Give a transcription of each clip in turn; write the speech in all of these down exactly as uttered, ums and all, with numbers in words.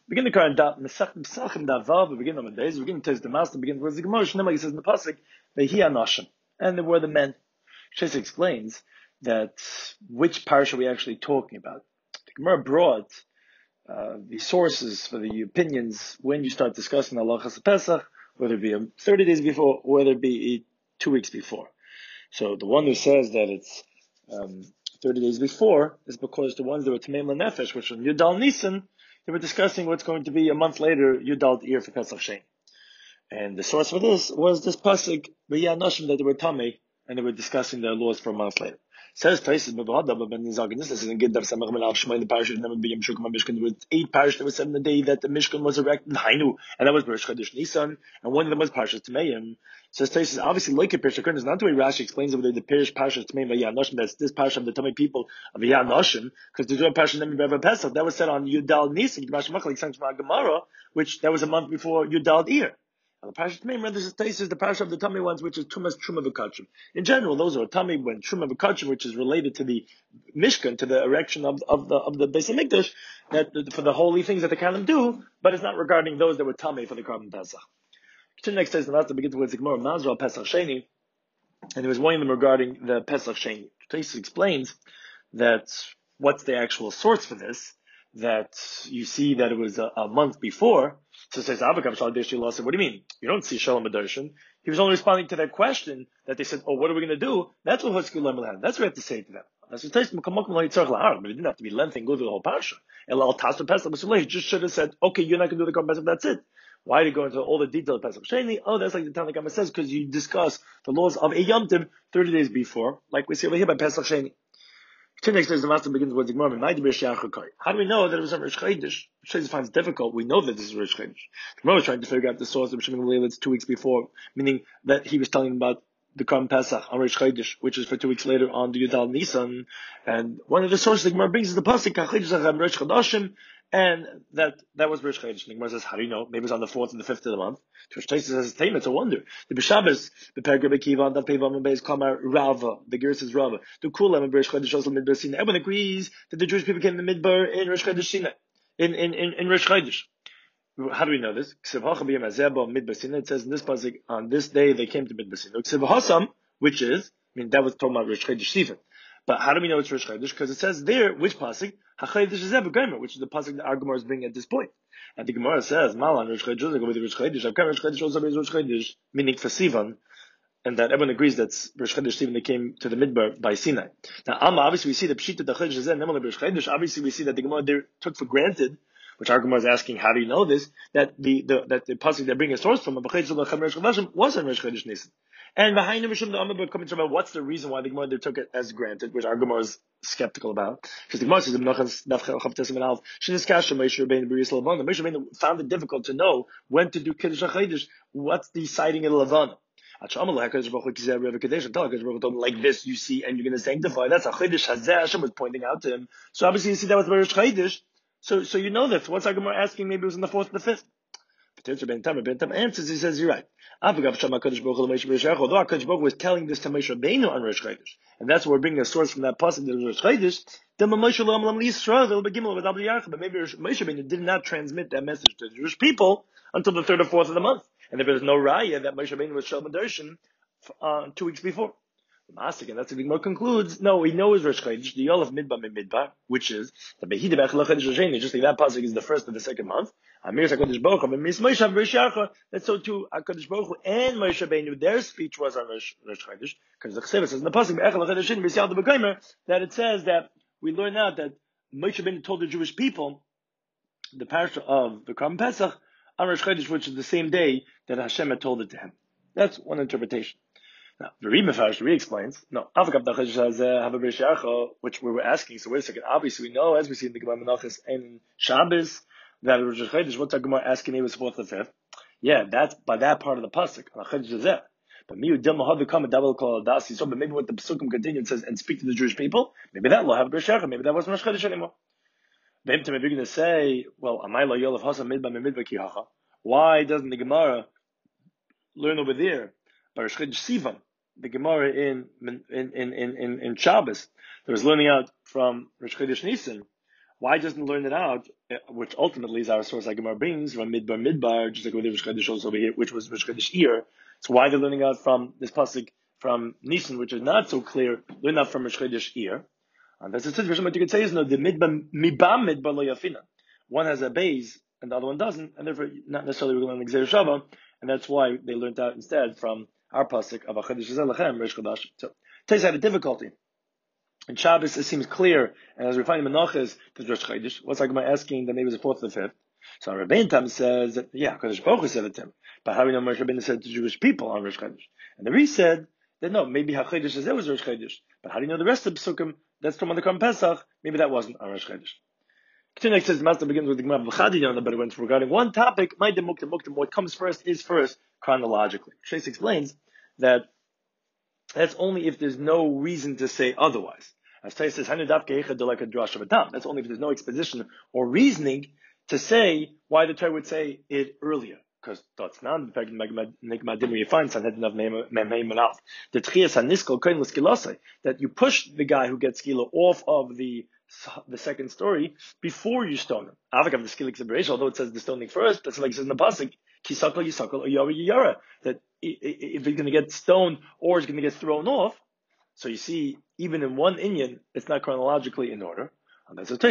Begin the current dot Mesachim Pesachim Davav. We begin on the days. We begin to the master. Begin with the Gemara. Shnei says in the pasuk, "Vehi Anoshim," and there were the men. Shesa explains that which parsha are we actually talking about. The Gemara brought uh, the sources for the opinions when you start discussing Halachas Pesach, whether it be thirty days before, or whether it be two weeks before. So the one who says that it's um, thirty days before is because the ones that were Tameim L'Nefesh, which were Yudal Nisan, they were discussing what's going to be a month later, Yudal Ir for Pesach Sheni. And the source for this was this pasuk, V'yah Noshim, that they were Tamei, and they were discussing their laws for a month later. Says Taisis, but Ben Nizagin, this is in Giddav Samach Melav Shmai, the parish of Neman B'yam Shukam Mishkan. There were eight parishes that were said in the day that the Mishkan was erected, Hainu, and that was Rosh Chodesh Nisan, and one of them was Parshas Tameim. Says Taisis, obviously, like a Pirush HaKohen, is not the way Rashi explains it, the Pirish Parshas Tameim V'yah Noshim, that's this parish of the Tamei people of V'yah Noshim, because there's no parish of Neman B'yam Pesach, that was said on Yudal Nisan, which that was a month before Yudal Ir. And the Parashat Tameim renders this is the Parashat of the Tummy ones, which is Tumas Truma V'Kachim. In general, those are Tummy when Truma V'Kachim, which is related to the Mishkan, to the erection of, of the of the Beis Hamikdash, that for the holy things that the Kalim do, but it's not regarding those that were Tummy for the Karban Pesach. Continue next day, the last to begin with the Gemara Mazra Pesach Sheni, and he was warning them regarding the Pesach Sheni. Taisus explains that what's the actual source for this, that you see that it was a, a month before. So it says, Avakam Shalom Dershi said, what do you mean? You don't see Shalom Adarshan. He was only responding to that question that they said, oh, what are we going to do? That's what Hutzki Lam had. That's what we have to say to them. That's what Taisus Makamak Malay Tzarch La'ar. But it didn't have to be lengthy and go through the whole parsha. El Al Tasra Pesach B'Sulei. He just should have said, okay, you're not going to do the Karban Pesach, that's it. Why did he go into all the detail of Pesach Sheni? Oh, that's like the Tanna Kamma says, because you discuss the laws of a Yom Tov thirty days before, like we see over here by Pesach Sheni. Next the master begins with the Gemara. How do we know that it was a Rosh Chodesh? Which finds difficult. We know that this is Rosh Chodesh. The Gemara was trying to figure out the source of Shimon Gamliel. It's two weeks before, meaning that he was telling about the Karban Pesach on Rosh Chodesh, which is for two weeks later on the Yudal Nisan. And one of the sources the Gemara brings is the pasuk Kachidush Rosh Chodashim, and that that was Rosh Chodesh. The Gemara says, how do you know? Maybe it's on the fourth and the fifth of the month. Rosh Chodesh says, it's a wonder. The B'Shabbos, the Perger Bekiva, the Peivam and Beis Kamar Rava, the Ger says Rava. The Kulam and Rosh Chodesh also Midbar Sinai. Everyone agrees that the Jewish people came to the Midbar in Rosh Chodesh Sinai, in in in, in Rosh Chodesh. How do we know this? It says in this pasuk, on this day they came to Midbar Sinai. Which is, I mean, that was talking about Rosh Chodesh Sivan. But how do we know it's Rosh Chodesh? Because it says there, which pasuk? HaChodesh is Zeh B'Gomer, which is the pasuk that our Gemara is bringing at this point. And the Gemara says, Malan Rosh Chodesh, go with Rosh Chodesh. I've Rosh Chodesh also is Rosh Chodesh, meaning for Sivan, and that everyone agrees that's Rosh Chodesh Sivan that came to the Midbar by Sinai. Now, Amma, obviously we see the Pshita the Chodesh Zeh, Nemal Rosh Chodesh. Obviously we see that the Gemara there took for granted, which our Gemara is asking, how do you know this? That the, the that the pasuk they bring a source from, was in Rosh Chodesh Nisan. And behind the Mishum the Amabud coming to about what's the reason why the Gemara they took it as granted, which our Gemara is skeptical about. Because the Gemara says, the Moshe found it difficult to know when to do Kiddush HaChodesh. What's the citing in Levana? Like this, you see, and you're going to sanctify. That's a Chodesh Hazeh. Hashem was pointing out to him. So obviously, you see that was Rosh Chodesh. So, so you know this. What's our Gemara asking? Maybe it was in the fourth or the fifth. Ben Tam, Ben Tam answers. He says, "You're right." Although HaKadosh Baruch Hu was telling this to Moshe Rabbeinu on Rosh Chodesh, and that's where we're bringing a source from that pasuk that Rosh Chodesh. Then Moshe Lo Amlam Yisrael, they'll be Gimel with Abdi Yarcha. But maybe Moshe Rabbeinu did not transmit that message to the Jewish people until the third or fourth of the month, and there was no raya that Moshe Rabbeinu was Shalom Darshan uh, two weeks before. Masik, and that's the Gemara concludes. No, we know is Rosh Chodesh, the Yol of Midbar Midbar, which is the Behida Bechel Chodesh Sheni. Just like that pasuk is the first of the second month. Amir Hakadosh Baruch Hu, Miss Moshe Rabbeinu. That's so too. Hakadosh Baruch Hu and Moshe Rabbeinu, their speech was on Rosh Chodesh, because the Chesed says in the pasuk Bechel Chodesh Sheni B'Siyad B'Gomer that it says that we learn out that Moshe Rabbeinu told the Jewish people the parasha of the Karban Pesach on Rosh Chodesh, which is the same day that Hashem had told it to him. That's one interpretation. Now, the Re-Mefarsh, re-explains, no, which we were asking, so wait a second, obviously we know, as we see in the Gemara Menachos and Shabbos, that Rosh Chodesh, what's our Gemara asking me was fourth or fifth? Yeah, that's by that part of the pasuk. But miyu dilma had come a double call dasi. So, but maybe what the pasukim continue and says and speak to the Jewish people. Maybe that will have B'Shecha. Maybe that wasn't Rosh Chodesh anymore. Maybe to maybe going to say, well, amay lo yolav hasa midba midba kihacha. Why doesn't the Gemara learn over there by Rosh Chodesh Sivan? The Gemara in in in in in, in Shabbos that was learning out from Rosh Chodesh Nisan Why doesn't learn it out, which ultimately is our source like Gemara brings from Midbar Midbar, just like with the Rosh Chodesh also over here, which was Rosh Chodesh Iyar. So why they're learning out from this pasuk from Nisan, which is not so clear, learn out from Rosh Chodesh Iyar. And that's the situation. What you could say is no, the Midbar Mibam Midbar Lo Yafina. One has a base and the other one doesn't, and therefore not necessarily we're going to learn Gzeir Shava, and that's why they learned out instead from our pasuk of Achadesh Zelachem Rosh Chodesh. So Tais had a difficulty. In Shabbos, it seems clear, and as we find in Menachos, there's Rosh Chodesh. What's like my asking that maybe it's the fourth or the fifth? So Rabbein Tam says that, yeah, Kodesh Baruch Hu said it to him. But how do we know Moshe Rabbeinu said to Jewish people on Rosh Chodesh? And the Ri said that no, maybe HaChodesh is there was Rosh Chodesh. But how do you know the rest of the Psukim? That's from on the Korban Pesach. Maybe that wasn't on Rosh Chodesh. Continuing says the Master begins with the Gemara B'Chadiyana, but it went regarding one topic, Ma'idem Muktim Muktim, what comes first is first chronologically. Shais explains that that's only if there's no reason to say otherwise. As Tais says, that's only if there's no exposition or reasoning to say why the Torah would say it earlier. Because that's not the fact that you find that you push the guy who gets skila off of the the second story before you stone him. Although it says the stoning first, that's like it says in the pasuk, kisakal yisakal or yara yara, that if he's going to get stoned or he's going to get thrown off. So you see, even in one inyan, it's not chronologically in order. And that's that's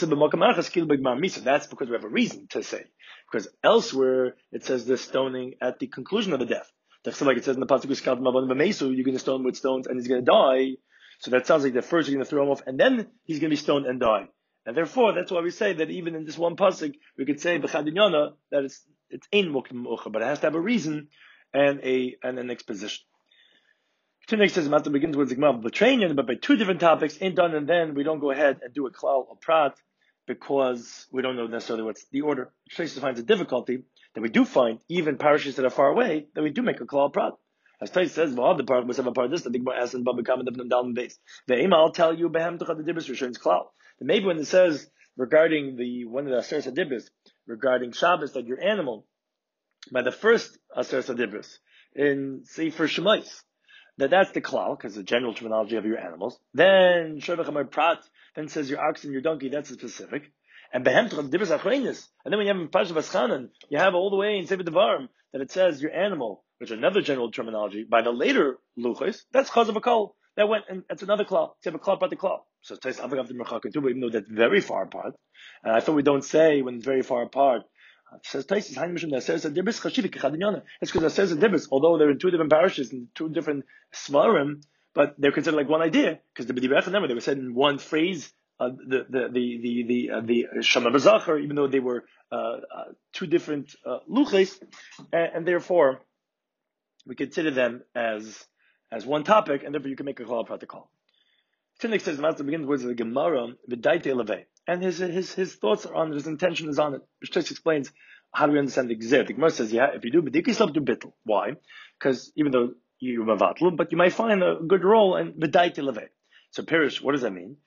because we have a reason to say. Because elsewhere, it says the stoning at the conclusion of the death. Like it says in the pasuk, you're going to stone with stones and he's going to die. So that sounds like that first you're going to throw him off and then he's going to be stoned and die. And therefore, that's why we say that even in this one pasuk, we could say b'chadinyana that it's it's ein muktim ucha, but it has to have a reason and a and an exposition. Next says Master begins with Zigmar B'Trainian, but by two different topics, in done and then we don't go ahead and do a klal or prat because we don't know necessarily what's the order. Shais finds a difficulty that we do find even parishes that are far away that we do make a klal or prat. As Tais says, "Well, the part must have a part of this." The big asks and Baba Kama the down base. The aim I'll tell you behem tuchad the dibus returns klal. Maybe when it says regarding the one of the asers adibus regarding Shabbos that your animal by the first asers adibus in Sefer Shemais. That that's the klal, because the general terminology of your animals. Then Shavach Prat, then says your ox and your donkey, that's specific. And Behem Dibas Achreinis. And then when you have in Pasha Vaschanan, you have all the way in Sefer Devarim that it says your animal, which is another general terminology, by the later Luchos, that's Chaz of a Kol. That went and that's another klal. You have a klal about the klal. So it says Avagav the Merchak too, but even though that's very far apart. And I thought we don't say when it's very far apart. It says Taisis Hein Mishum that says a dibris chashivik chadinyana. It's because it says a dibris, although they're in two different parishes and two different svarim, but they're considered like one idea because the b'divrei echanema they were said in one phrase. Uh, the the the the the uh, the Shama B'Zachar, even though they were uh, uh, two different uh, luches, and, and therefore we consider them as as one topic, and therefore you can make a klal protocol. Tinnik says the master begins with the Gemara v'daite levei. And his his his thoughts are on it, his intention is on it. Which just explains how do we understand the Gzer. The Gemara says, yeah, if you do B'dikis love do bittel. Why? Because even though you're Mavatl, but you might find a good role in B'daite levei. So Pirish, what does that mean?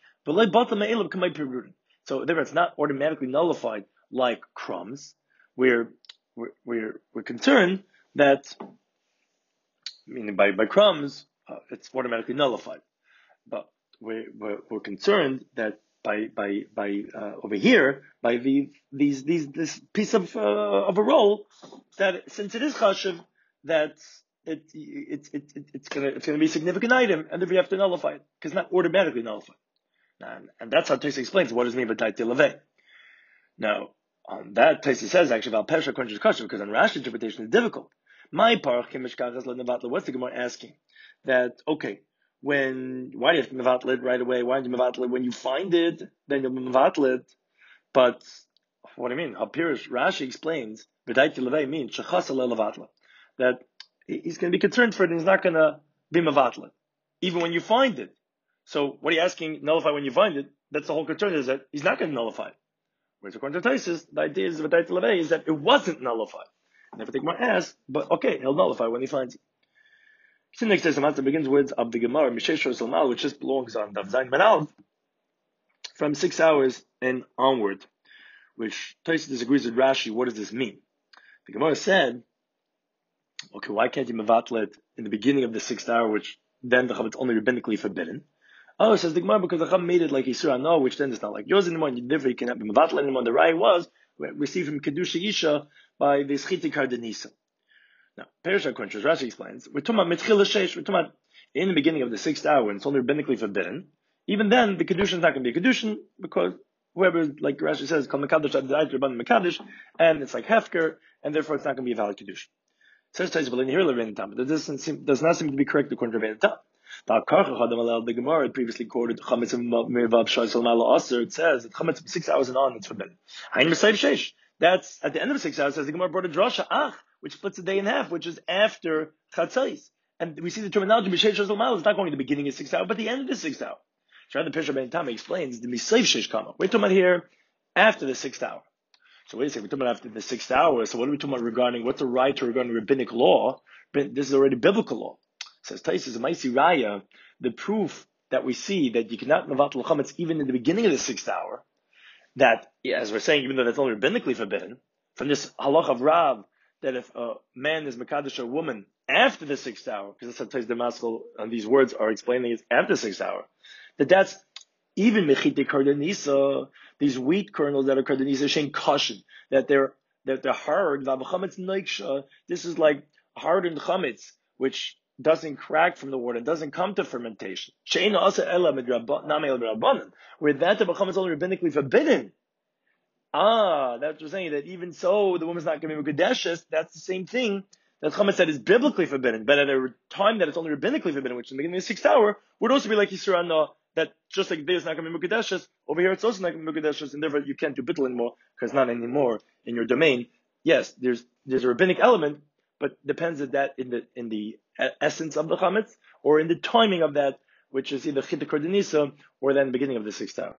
So there it's not automatically nullified like crumbs. We're we're we're, we're concerned that meaning by, by crumbs, uh, it's automatically nullified. But we're, we're, we're concerned that by by by uh, over here by the these these this piece of uh, of a roll that since it is chashiv that it it, it, it it's gonna it's gonna be a significant item and then we have to nullify it because it's not automatically nullified. And, and that's how Taisa explains what does it mean by Taiti Levei. Now on that Taisa says actually about Pesha Kunji's Kashiv because on Rashi interpretation is difficult. My parach kimishkachas lenevatla. What's the Gemara asking? That okay. When, why do you have to mevatl it right away? Why do you mevatl it when you find it? Then you'll mevatl it. But, what do you mean? Hapirish Rashi explains, V'daiti levei means, shechasa le'levatla. That he's going to be concerned for it and he's not going to be mevatl it. Even when you find it. So, what are you asking, nullify when you find it? That's the whole concern is that he's not going to nullify it. Whereas according to Taisus, the idea is V'daiti levei is that it wasn't nullified. And if I take my ass, but okay, he'll nullify when he finds it. The next day, the master begins with of the Gemara, Mishesh Salmal, which just belongs on Dav Zayin Manal, from six hours and onward, which Taisa disagrees with Rashi. What does this mean? The Gemara said, okay, why can't you mevatl it in the beginning of the sixth hour, which then the Chavetz only rabbinically forbidden? Oh, it says the Gemara because the Chacham made it like Yisur no, which then it's not like yours anymore, and you never you cannot be Mevatel anymore. The Rai was received from Kedusha Isha by the Schiti Kardenisa. Now, Perishah Kuntres, Rashi explains, we're talking about Mitchil Shesh, we're talking about in the beginning of the sixth hour, and it's only rabbinically forbidden. Even then, the Kedushin is not going to be a Kedushin, because whoever, like Rashi says, called Mekadosh Adonai Rabban Mekadosh, and it's like Hefker, and therefore it's not going to be a valid Kedushin. Says Tais, but in here, Levin Tam, but does does not seem to be correct according to Levin Tam. The Gemara had previously quoted Chametz Mirvav Shaisal Mala Aser. It says that Chametz from six hours and on it's forbidden. Hain Mesayv Sheish. That's at the end of the six hours. Says the Gemara brought a drasha Ach, which splits a day in half, which is after Chatzais. And we see the terminology B'Sheish Shaisal Mala is not going to the beginning of six hour, but the end of the sixth hour. So the Pesha Ben Tami explains the Mesayv Sheish Kama. We're talking about here after the sixth hour. So wait a second, we're talking about after the sixth hour. So what are we talking about regarding what's the right to regarding rabbinic law? This is already biblical law. Says Taisus, Maisi Raya, the proof that we see that you cannot mevatel chametz even in the beginning of the sixth hour, that, yeah, as we're saying, even though that's only rabbinically forbidden, from this halach of Rav, that if a man is mekadosh a woman after the sixth hour, because that's how Tais Damaskal, and these words are explaining it after the sixth hour, that that's even mechite kardanisa, these wheat kernels that are kardanisa, shein kashin, that they're that they're hard, this is like hardened chametz, which doesn't crack from the water, doesn't come to fermentation. Where that the b'cham is only rabbinically forbidden. Ah, that's what we're saying, that even so, the woman's not going to be Mekudeshes. That's the same thing that Chametz said is biblically forbidden. But at a time that it's only rabbinically forbidden, which is in the beginning of the sixth hour, would also be like Yisur Anah, that just like there's not going to be Mekudeshes, over here it's also not going to be Mekudeshes, and therefore you can't do bittul anymore, because not anymore in your domain. Yes, there's there's a rabbinic element, but depends on that in the in the essence of the chametz or in the timing of that, which is either chita kordanisa or then the beginning of the sixth hour.